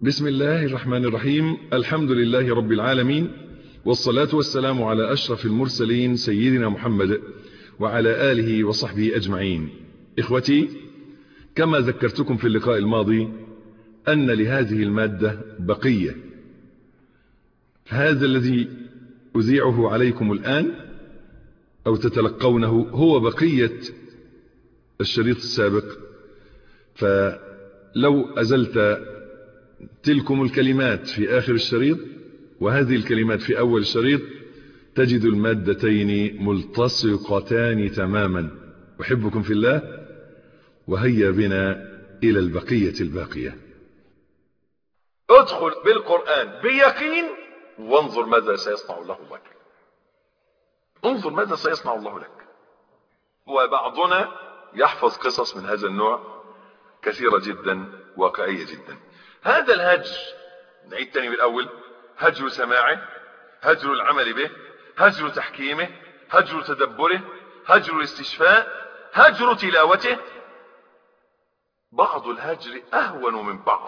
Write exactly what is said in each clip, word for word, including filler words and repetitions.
بسم الله الرحمن الرحيم. الحمد لله رب العالمين، والصلاة والسلام على أشرف المرسلين سيدنا محمد وعلى آله وصحبه أجمعين. إخوتي، كما ذكرتكم في اللقاء الماضي أن لهذه المادة بقية. هذا الذي أذيعه عليكم الآن أو تتلقونه هو بقية الشريط السابق، فلو أزلت تلكم الكلمات في آخر الشريط وهذه الكلمات في أول الشريط تجد المادتين ملتصقتان تماما. أحبكم في الله، وهيا بنا إلى البقية الباقية. ادخل بالقرآن بيقين وانظر ماذا سيصنع الله لك. انظر ماذا سيصنع الله لك. وبعضنا يحفظ قصص من هذا النوع كثيرة جدا، واقعية جدا. هذا الهجر، نعيد تاني بالأول: هجر سماعه، هجر العمل به، هجر تحكيمه، هجر تدبره، هجر الاستشفاء، هجر تلاوته. بعض الهجر أهون من بعض،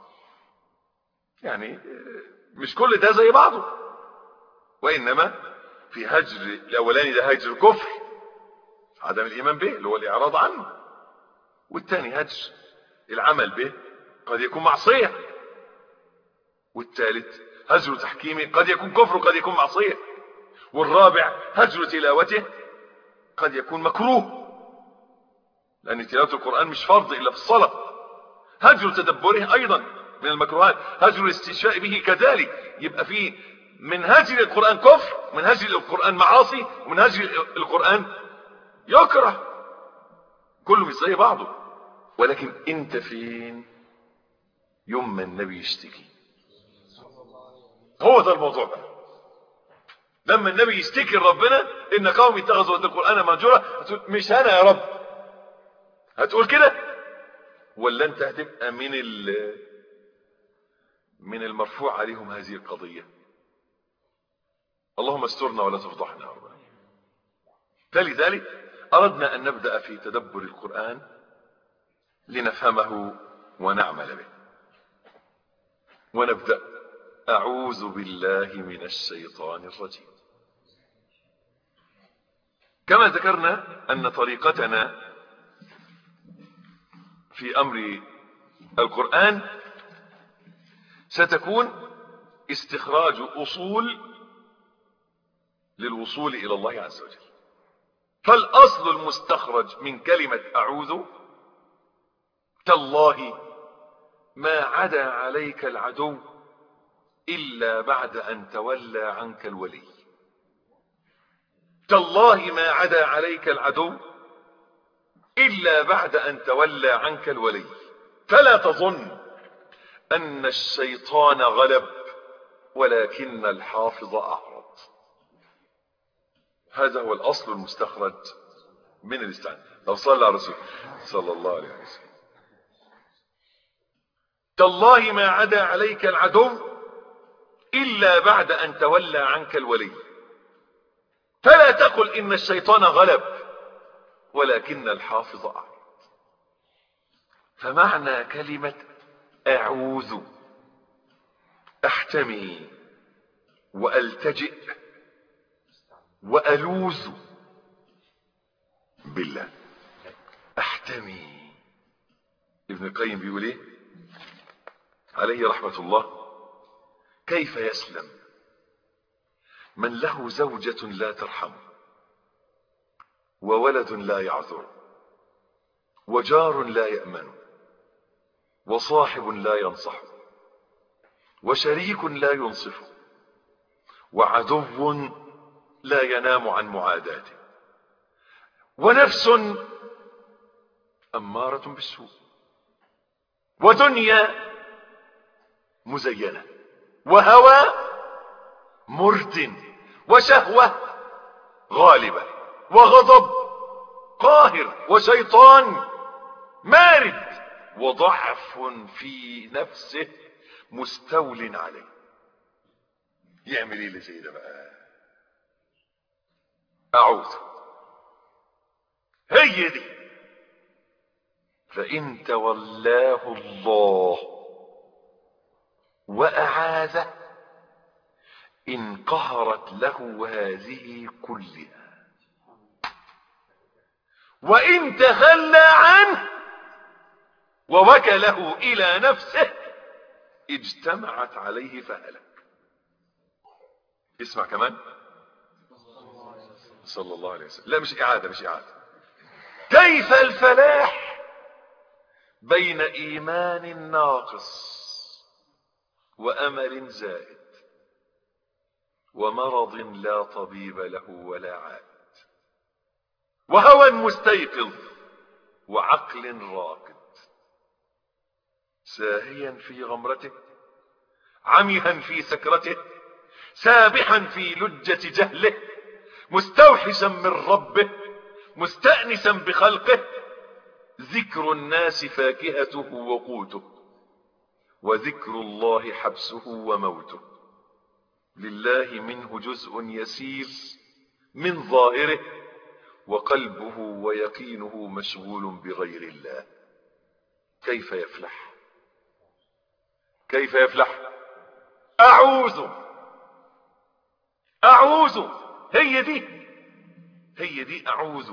يعني مش كل ده زي بعضه، وإنما في هجر الأولاني ده هجر كفر، عدم الإيمان به اللي هو الإعراض عنه، والثاني هجر العمل به قد يكون معصية، والثالث هجر تحكيمه قد يكون كفر وقد يكون معصية، والرابع هجر تلاوته قد يكون مكروه، لأن تلاوة القرآن مش فرض إلا في الصلاة. هجر تدبره أيضا من المكروهات، هجر الاستشفاء به كذلك. يبقى فيه من هجر القرآن كفر، من هجر القرآن معاصي، ومن هجر القرآن يكره. كله مش زي بعضه. ولكن انت فين يوم ما النبي يشتكي؟ هو ده الموضوع بقى. لما النبي يشتكي لربنا ان قوم اتخذوا القرآن مهجورا، هتقول مش انا يا رب. هتقول كده ولا انت هتبقى من من المرفوع عليهم هذه القضية؟ اللهم استرنا ولا تفضحنا يا رب. فلذلك اردنا ان نبدأ في تدبر القرآن لنفهمه ونعمل به. ونبدأ: أعوذ بالله من الشيطان الرجيم. كما ذكرنا أن طريقتنا في أمر القرآن ستكون استخراج أصول للوصول إلى الله عز وجل. فالأصل المستخرج من كلمة أعوذ: تالله ما عدا عليك العدو إلا بعد أن تولى عنك الولي. تالله ما عدا عليك العدو إلا بعد أن تولى عنك الولي. فلا تظن أن الشيطان غلب ولكن الحافظ أعرض. هذا هو الأصل المستخرج من الاستعانة. لو صلى على رسول صلى الله عليه وسلم: تالله ما عدا عليك العدو إلا بعد أن تولى عنك الولي. فلا تقل إن الشيطان غلب ولكن الحافظ أعرض. فمعنى كلمة أعوذ: أحتمي وألتجئ وألوذ بالله. أحتمي. ابن القيم بيقول ايه عليه رحمة الله: كيف يسلم من له زوجة لا ترحم، وولد لا يعذر، وجار لا يأمن، وصاحب لا ينصح، وشريك لا ينصف، وعدو لا ينام عن معاداته، ونفس أمارة بالسوء، ودنيا مزينة، وهوى مرد، وشهوة غالبة، وغضب قاهر، وشيطان مارد، وضعف في نفسه مستول عليه. يعمل ايه اللي زي ده بقى؟ أعوذ. هي دي. فإن تولاه الله وأعاذه انقهرت له هذه كلها. وإن تخلى عنه ووكله إلى نفسه اجتمعت عليه فهلك. اسمع كمان صلى الله عليه وسلم. لا مش إعادة مش إعادة. كيف الفلاح بين إيمان ناقص وأمل زائد ومرض لا طبيب له ولا عاد وهوى مستيقظ وعقل راقد، ساهيا في غمرته عميها في سكرته سابحا في لجة جهله مستوحشا من ربه مستأنسا بخلقه. ذكر الناس فاكهته وقوته وذكر الله حبسه وموته. لله منه جزء يسير من ظاهره وقلبه ويقينه مشغول بغير الله. كيف يفلح؟ كيف يفلح؟ أعوذ أعوذ هي دي هي دي أعوذ.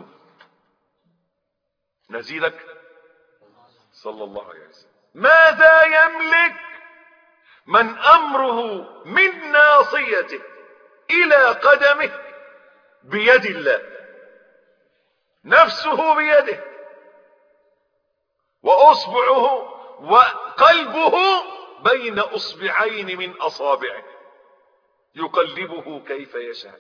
نزيدك صلى الله عليه وسلم. ماذا يملك من أمره من ناصيته إلى قدمه بيد الله؟ نفسه بيده وأصبعه وقلبه بين أصبعين من أصابعه يقلبه كيف يشاء.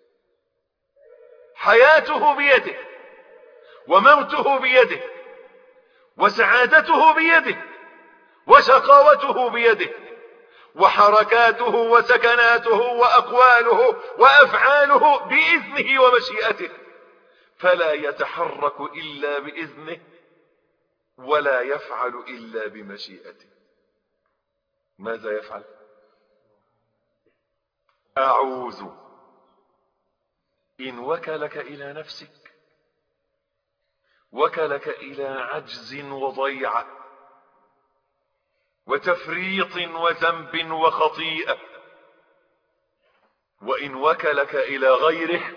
حياته بيده وموته بيده وسعادته بيده وشقاوته بيده وحركاته وسكناته وأقواله وأفعاله بإذنه ومشيئته، فلا يتحرك إلا بإذنه ولا يفعل إلا بمشيئته. ماذا يفعل؟ أعوذ. إن وكلك إلى نفسك وكلك إلى عجز وضيعة وتفريط وذنب وخطيئة. وإن وكلك إلى غيره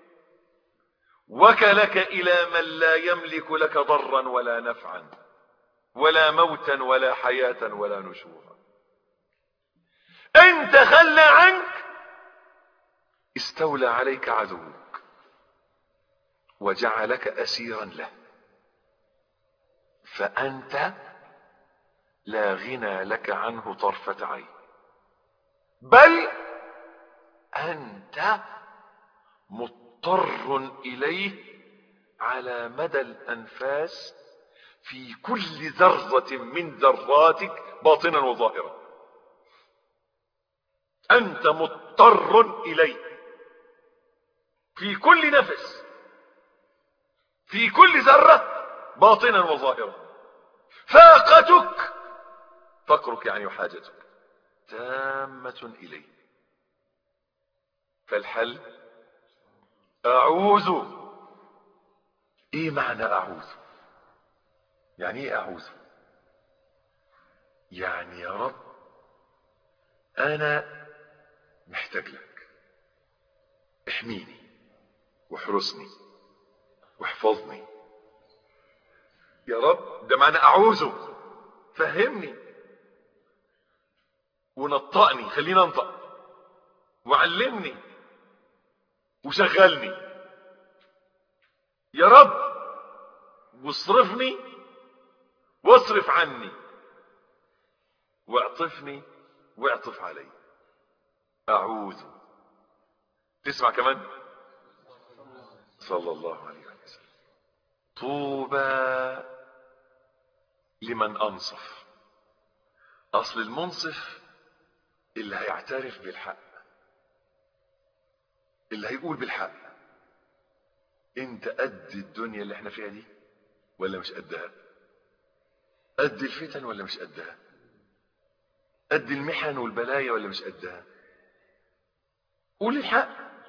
وكلك إلى من لا يملك لك ضرا ولا نفعا ولا موتا ولا حياة ولا نشورا. إن تخلى عنك استولى عليك عدوك وجعلك أسيرا له، فأنت لا غنى لك عنه طرفة عين، بل أنت مضطر إليه على مدى الأنفاس في كل ذرة من ذراتك باطنا وظاهرا. أنت مضطر إليه في كل نفس في كل ذرة باطنا وظاهرا. فاقتك فقرك يعني وحاجتك تامة إليه. فالحل أعوذ. إيه معنى أعوذ؟ يعني إيه أعوذ؟ يعني يا رب أنا محتاج لك، احميني واحرسني واحفظني يا رب. ده معنى أعوذ. فهمني ونطقني، خلينا انطق، وعلمني وشغلني يا رب، واصرفني واصرف عني واعطفني واعطف علي. أعوذ. تسمع كمان صلى الله عليه وسلم. طوبى لمن أنصف. أصل المنصف اللي هيعترف بالحق، اللي هيقول بالحق. انت قد الدنيا اللي احنا فيها دي ولا مش قدها؟ قد الفتن ولا مش قدها؟ قد المحن والبلايا ولا مش قدها؟ قول الحق.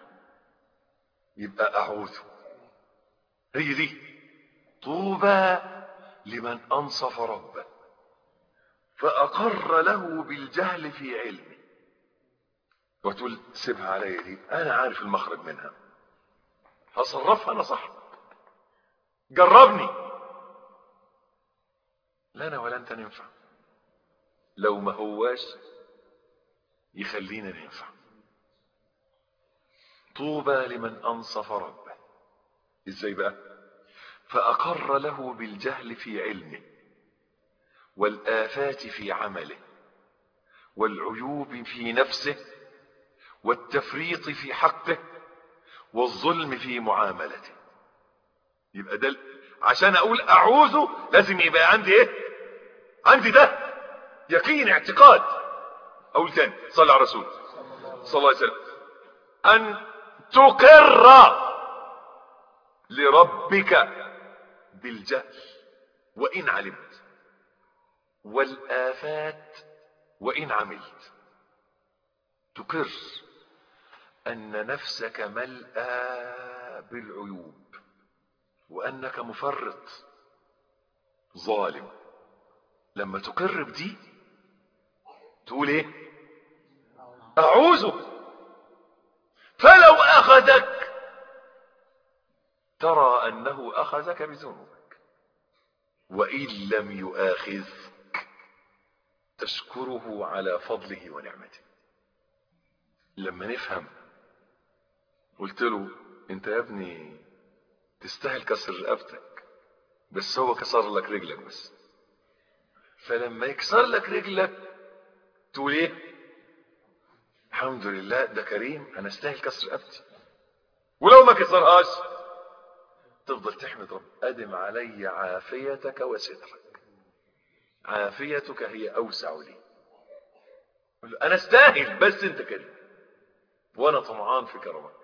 يبقى أعوذ. هي دي طوبى لمن أنصف ربه فأقر له بالجهل في علمه. وتقول سيبها عليا دي، أنا عارف المخرج منها، هصرفها أنا صح، جربني. لا أنا ولا أنت ننفع، لو ما هواش يخلينا ننفع. طوبى لمن أنصف ربه. إزاي بقى؟ فأقر له بالجهل في علمه والآفات في عمله والعيوب في نفسه والتفريط في حقه والظلم في معاملته. يبقى ده عشان اقول اعوذ لازم يبقى عندي ايه؟ عندي ده يقين، اعتقاد. اقول تاني، صلى على الرسول صلى الله عليه وسلم. ان تقر لربك بالجهل وان علمت، والآفات وان عملت. تقر ان نفسك ملأى بالعيوب وانك مفرط ظالم. لما تقر بدي تقول ايه؟ اعوذ. فلو اخذك ترى انه اخذك بذنوبك، وان لم يؤاخذك تشكره على فضله ونعمته. لما نفهم، قلت له انت يا ابني تستاهل كسر رقبتك، بس هو كسر لك رجلك بس. فلما يكسر لك رجلك تقول ايه؟ الحمد لله ده كريم، انا استاهل كسر رقبتي. ولو ما كسرهاش تفضل تحمد رب، ادم علي عافيتك وسترك. عافيتك هي اوسع لي، انا استاهل بس انت كريم وانا طمعان في كرمك.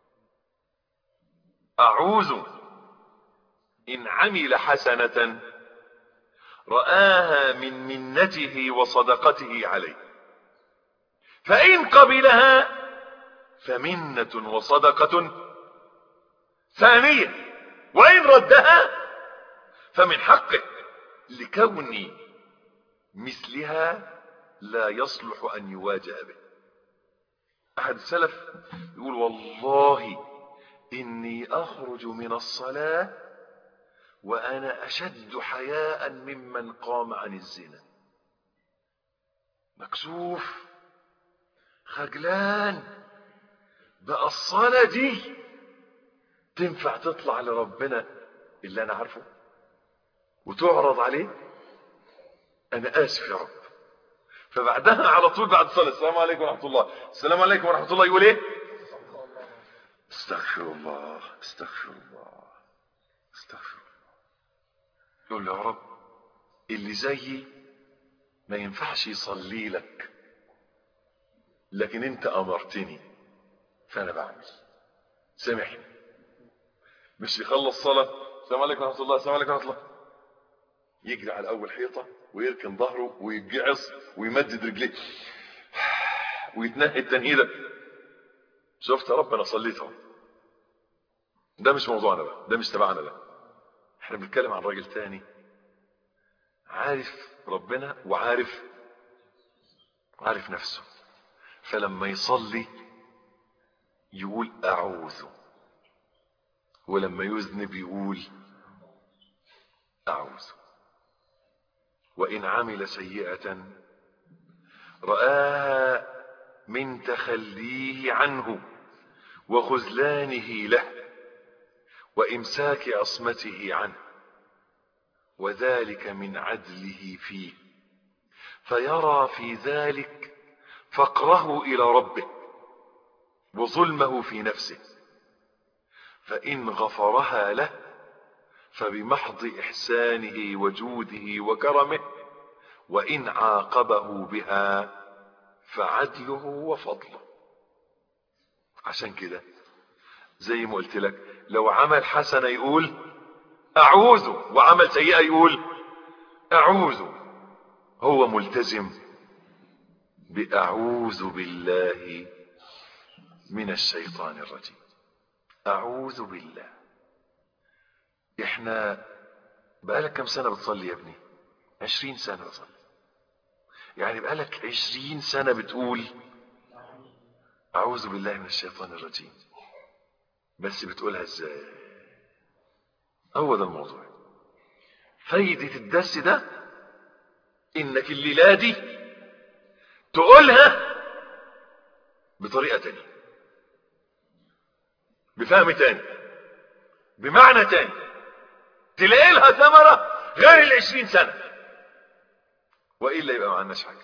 اعوذ ان عمل حسنة رآها من منته وصدقته عليه، فإن قبلها فمنة وصدقة ثانية، وإن ردها فمن حقه لكون مثلها لا يصلح أن يواجه به. أحد السلف يقول والله إني أخرج من الصلاة وأنا أشد حياء ممن قام عن الزنا. مكسوف خجلان، بقى الصلاة دي تنفع تطلع لربنا اللي أنا عارفه وتعرض عليه؟ أنا آسف يا رب. فبعدها على طول بعد الصلاة السلام عليكم ورحمة الله، السلام عليكم ورحمة الله، يقول إيه؟ استغفر الله استغفر الله استغفر الله. يقول له يا رب اللي زيي ما ينفعش يصلي لك، لكن انت امرتني فانا بعمل، سامحني. مش يخلص صلاة السلام عليكم ورحمة الله السلام عليكم ورحمة الله، يجري على اول حيطة ويركن ظهره ويجعص ويمدد رجليه ويتنهي التنهيدة. شفت يا رب انا صليتهم. ده مش موضوعنا بقى، ده مش تبعنا ده. احنا بنتكلم عن راجل تاني عارف ربنا وعارف عارف نفسه، فلما يصلي يقول اعوذ، ولما يذنب يقول اعوذ. وان عمل سيئة رآها من تخليه عنه وخذلانه له وامساك عصمته عنه، وذلك من عدله فيه، فيرى في ذلك فقره الى ربه وظلمه في نفسه، فان غفرها له فبمحض احسانه وجوده وكرمه، وان عاقبه بها فعدله وفضله. عشان كده زي ما قلت لك، لو عمل حسنة يقول اعوذ، وعمل سيئة يقول اعوذ. هو ملتزم باعوذ بالله من الشيطان الرجيم. اعوذ بالله. احنا بقالك كم سنة بتصلي يا ابني؟ عشرين سنة بصلي. يعني بقالك عشرين سنة بتقول اعوذ بالله من الشيطان الرجيم، بس بتقولها ازاي؟ هو ده الموضوع. فايدة الدرس ده انك الليلة دي تقولها بطريقة تانية، بفهم تاني، بمعنى تاني، تلاقي لها ثمرة غير العشرين سنة، وإلا يبقى ما عندناش حاجة.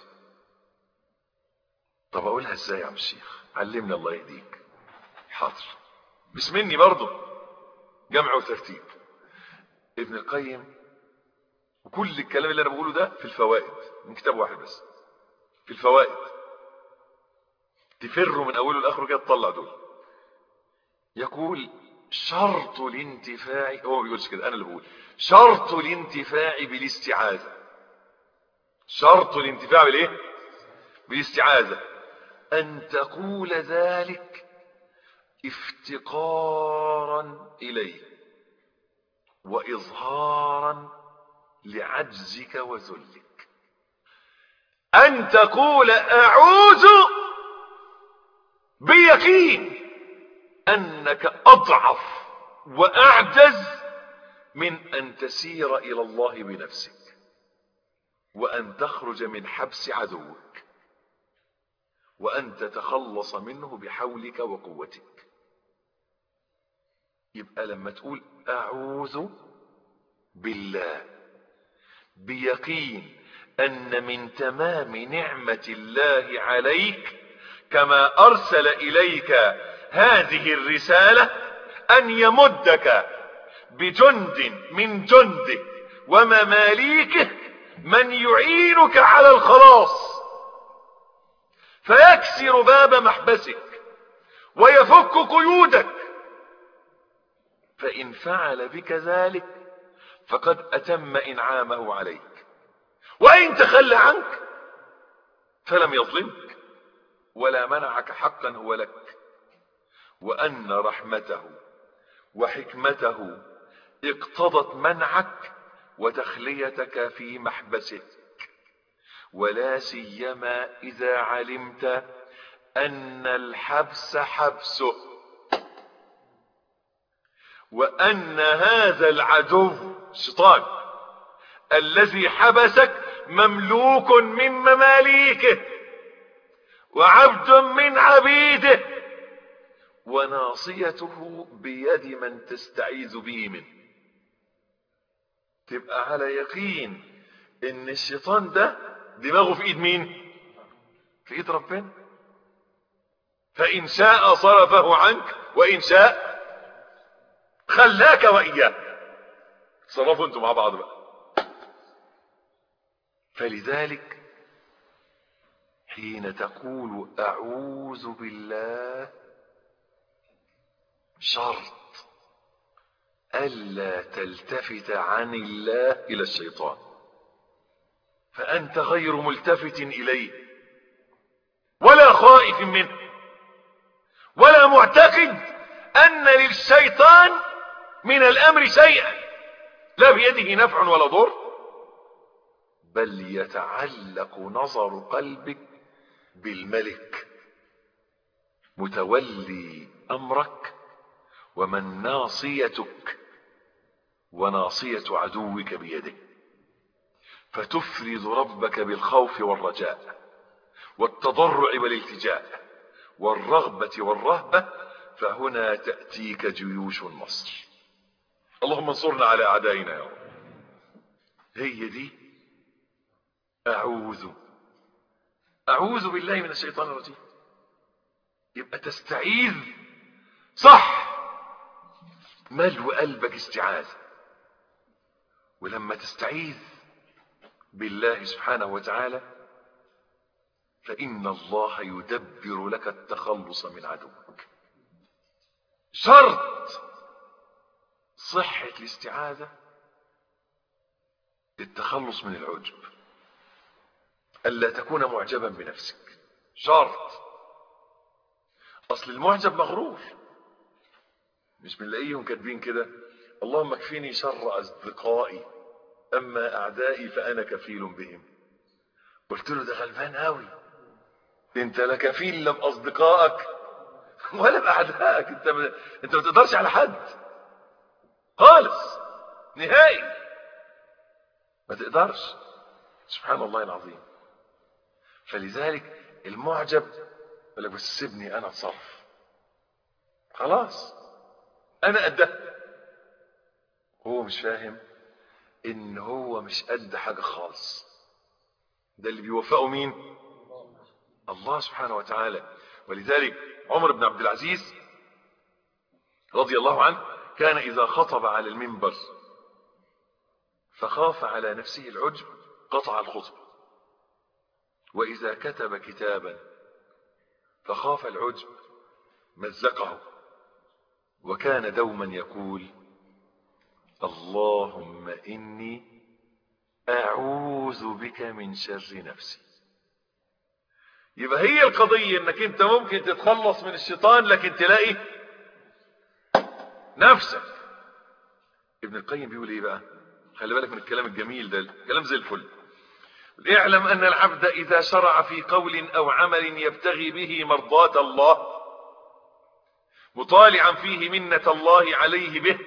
طب أقولها إزاي يا عم الشيخ؟ علمنا الله يهديك. حاضر، مش مني برضه، جمع وترتيب. ابن القيم، وكل الكلام اللي أنا بقوله ده في الفوائد، من كتاب واحد بس، في الفوائد، تفروا من أوله لآخره كده تطلع دول. يقول شرط الانتفاع، هو ما بيقولش كده، أنا اللي بقول شرط الانتفاع بالاستعاذة. شرط الانتفاع بالايه؟ بالاستعاذة. أن تقول ذلك افتقارا إليه وإظهارا لعجزك وذلك. أن تقول أعوذ بيقين أنك أضعف وأعجز من أن تسير إلى الله بنفسك، وأن تخرج من حبس عدوك، وأن تتخلص منه بحولك وقوتك. يبقى لما تقول أعوذ بالله بيقين أن من تمام نعمة الله عليك كما أرسل إليك هذه الرسالة أن يمدك بجند من جنده ومماليكه من يعينك على الخلاص، فيكسر باب محبسك ويفك قيودك. فإن فعل بك ذلك فقد أتم إنعامه عليك، وإن تخلى عنك فلم يظلمك ولا منعك حقا هو لك، وأن رحمته وحكمته اقتضت منعك وتخليتك في محبسك، ولا سيما إذا علمت أن الحبس حبسه، وأن هذا العدو الشيطان الذي حبسك مملوك من مماليكه وعبد من عبيده، وناصيته بيد من تستعيذ به منه. تبقى على يقين ان الشيطان ده دماغه في ايد مين؟ في ايد ربنا. فإن شاء صرفه عنك وإن شاء خلاك وإياه. تصرفوا انتم مع بعض بقى. فلذلك حين تقول أعوذ بالله شرط ألا تلتفت عن الله إلى الشيطان، فأنت غير ملتفت إليه ولا خائف منه ولا معتقد أن للشيطان من الأمر شيئا، لا بيده نفع ولا ضر، بل يتعلق نظر قلبك بالملك متولي أمرك ومن ناصيتك وناصية عدوك بيده، فتفرد ربك بالخوف والرجاء والتضرع والالتجاء والرغبة والرهبة، فهنا تأتيك جيوش النصر. اللهم انصرنا على أعدائنا يا رب. هي دي أعوذ أعوذ بالله من الشيطان الرجيم. يبقى تستعيذ صح، ملو قلبك استعاذة. ولما تستعيذ بالله سبحانه وتعالى فإن الله يدبر لك التخلص من عدوك. شرط صحة الاستعاذة التخلص من العجب، ألا تكون معجبا بنفسك. شرط. أصل المعجب مغرور، مش بنلاقيهم كاتبين كده اللهم اكفيني شر أصدقائي أما أعدائي فأنا كفيل بهم. قلت له ده غلبان قوي، انت لا كفيل لا باصدقائك ولا باعدائك، انت ب... انت ما تقدرش على حد خالص نهائي، ما تقدرش. سبحان الله العظيم. فلذلك المعجب يقول لك بس سيبني انا اتصرف، خلاص انا قدها. هو مش فاهم ان هو مش قد حاجه خالص، ده اللي بيوفقه مين؟ الله سبحانه وتعالى. ولذلك عمر بن عبد العزيز رضي الله عنه كان اذا خطب على المنبر فخاف على نفسه العجب قطع الخطبه، واذا كتب كتابا فخاف العجب مزقه، وكان دوما يقول اللهم إني أعوذ بك من شر نفسي. يبقى هي القضية انك انت ممكن تتخلص من الشيطان لكن تلاقي نفسك. ابن القيم بيقول ايه بقى؟ خلي بالك من الكلام الجميل ده، كلام زي الفل. اعلم ان العبد اذا شرع في قول او عمل يبتغي به مرضاة الله مطالعا فيه منة الله عليه به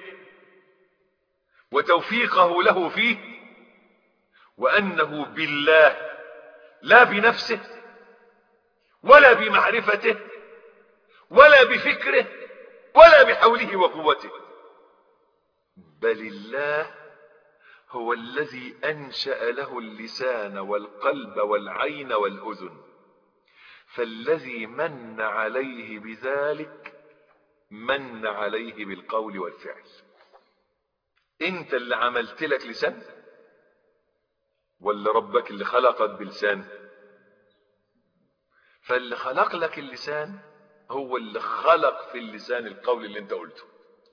وتوفيقه له فيه، وأنه بالله لا بنفسه ولا بمعرفته ولا بفكره ولا بحوله وقوته، بل الله هو الذي أنشأ له اللسان والقلب والعين والأذن، فالذي من عليه بذلك من عليه بالقول والفعل. انت اللي عملت لك لسان ولا ربك اللي خلقك بلسان؟ فاللي خلق لك اللسان هو اللي خلق في اللسان القول اللي انت قلته،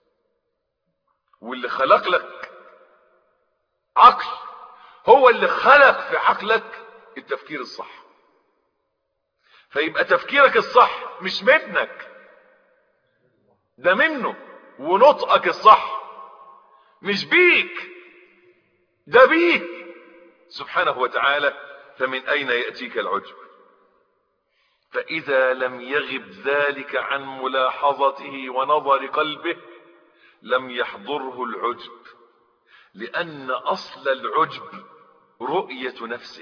واللي خلق لك عقل هو اللي خلق في عقلك التفكير الصح. فيبقى تفكيرك الصح مش منك، ده منه، ونطقك الصح مش بيك، ده بيه سبحانه وتعالى. فمن أين يأتيك العجب؟ فإذا لم يغب ذلك عن ملاحظته ونظر قلبه لم يحضره العجب، لأن أصل العجب رؤية نفسه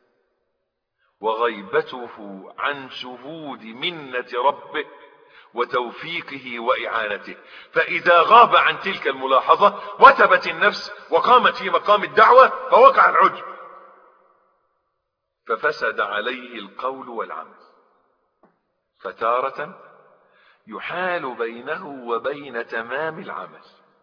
وغيبته عن شهود منة ربه وتوفيقه وإعانته. فإذا غاب عن تلك الملاحظة وثبت النفس وقامت في مقام الدعوة فوقع العجب، ففسد عليه القول والعمل. فتارة يحال بينه وبين تمام العمل.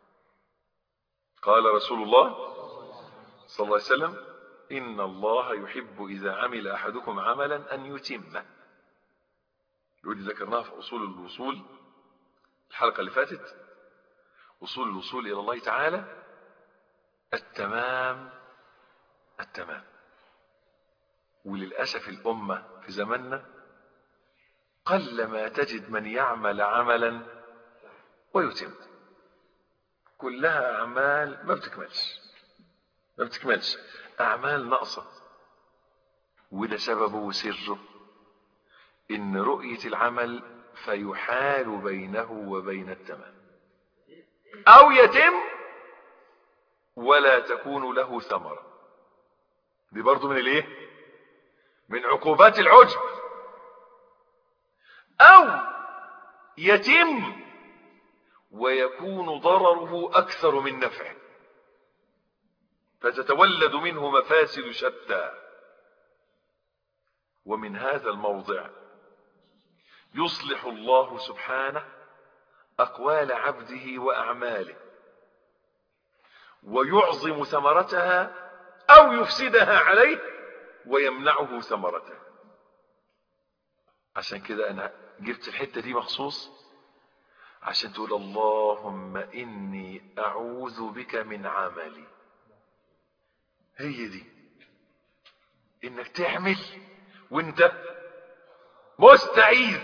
قال رسول الله صلى الله عليه وسلم إن الله يحب إذا عمل أحدكم عملا أن يتمه. ودي ذكرناها في أصول الوصول الحلقة اللي فاتت. أصول الوصول إلى الله تعالى التمام التمام. وللأسف الأمة في زمننا قل ما تجد من يعمل عملا ويتم، كلها أعمال ما بتكملش ما بتكملش أعمال ناقصة. وده سببه وسره إن رؤية العمل فيحال بينه وبين التمام، أو يتم ولا تكون له ثمرة. دي برضو من الايه؟ من عقوبات العجب. أو يتم ويكون ضرره أكثر من نفعه فتتولد منه مفاسد شتى. ومن هذا الموضع يصلح الله سبحانه أقوال عبده وأعماله ويعظم ثمرتها أو يفسدها عليه ويمنعه ثمرتها. عشان كده أنا جبت الحتة دي مخصوص عشان تقول اللهم إني أعوذ بك من عملي. هي دي إنك تعمل وانت مستعيذ.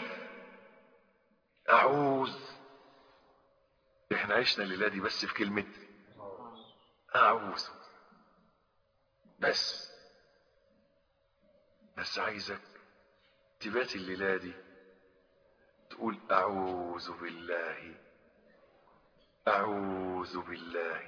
أعوذ. احنا عشنا الليلة دي بس في كلمة أعوذ بس. بس عايزك تبات الليلة دي تقول أعوذ بالله أعوذ بالله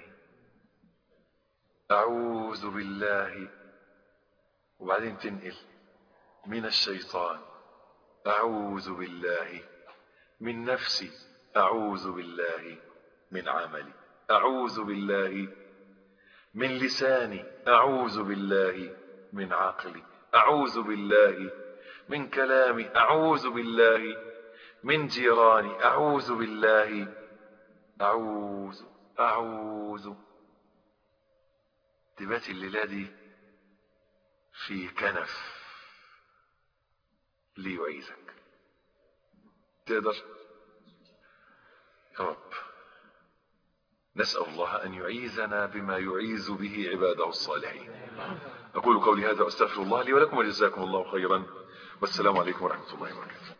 أعوذ بالله، وبعدين تنقل من الشيطان أعوذ بالله، من نفسي أعوذ بالله، من عملي أعوذ بالله، من لساني أعوذ بالله، من عقلي أعوذ بالله، من كلامي أعوذ بالله، من جيراني أعوذ بالله، أعوذ أعوذ. تبات الليلة دي في كنف ليعيذك. تقدر يا رب؟ نسأل الله أن يعيذنا بما يعيذ به عباده الصالحين. أقول قولي هذا وأستغفر الله لي ولكم وجزاكم الله خيرا، والسلام عليكم ورحمة الله وبركاته.